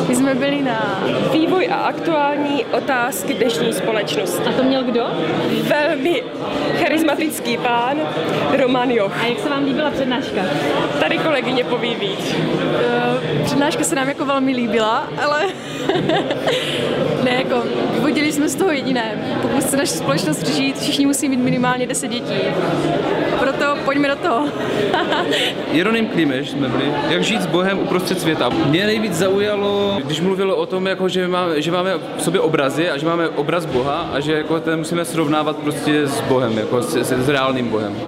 My jsme byli na vývoj a aktuální otázky dnešní společnosti. A to měl kdo? Velmi charismatický pán Roman Joch. A jak se vám líbila přednáška? Tady kolegyně poví víc. Přednáška se nám jako velmi líbila, ale ne, jako vyvodili jsme z toho jediné. Pokud chce naše společnost řešit, všichni musí mít minimálně 10 dětí. Proto pojďme do toho. Jeroným Klimeš jsme byli, jak žít s Bohem uprostřed světa. Mě nejvíc zaujalo, když mluvilo o tom, jako, že máme v sobě obrazy a že máme obraz Boha a že jako ten musíme srovnávat prostě s Bohem, jako s reálným Bohem.